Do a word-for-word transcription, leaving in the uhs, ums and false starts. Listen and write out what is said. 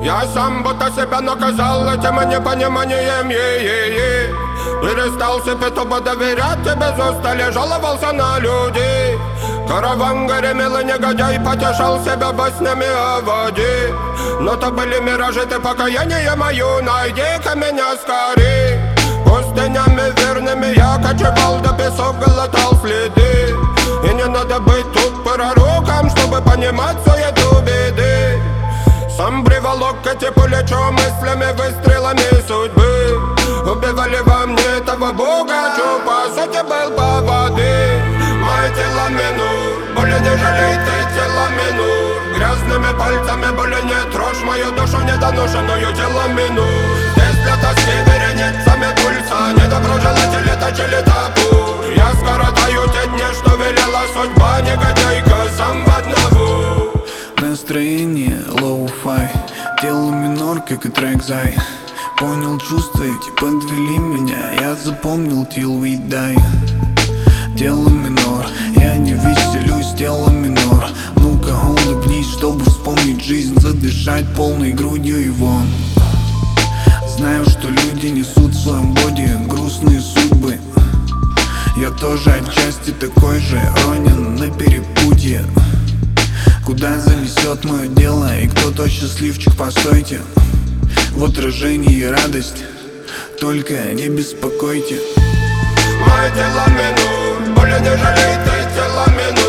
Я сам будто себя наказал этим непониманием, е-е-е. Перестал себе тупо доверять, и без устали жаловался на людей. Караван гремел и негодяй потешал себя баснями о воде. Но то были миражи, ты покаяние мою, найди-ка меня скорей. Пустынями верными я кочевал, до песок глотал следы. И не надо быть тут пророком, чтобы понимать суету беды. Сам приволок эти плечо мыслями, выстрелами судьбы. Убивали во мне этого бога, чё по сути был по воды. Мое тело минур, более не жалей ты тело минур. Грязными пальцами более не трожь мою душу недоношенную тело минур. Здесь для тоски вереницами пульса недоброжелатели точили топор. Я скоротаю те дни, что велела судьба, негодяйка сам в одного. Настроение лоу-фай, тело минор, как и трек Зай. Понял чувства эти, подвели меня, я запомнил till we die. Тело минор, я не веселюсь, тело минор. Ну-ка улыбнись, чтобы вспомнить жизнь, задышать полной грудью и вон. Знаю, что люди несут в своем боди грустные судьбы. Я тоже отчасти такой же, ронен на перепутье. Куда занесет мое дело и кто тот счастливчик, постойте. В отражении радость, только не беспокойте. Мое тело минур, более не жалей ты тело минур.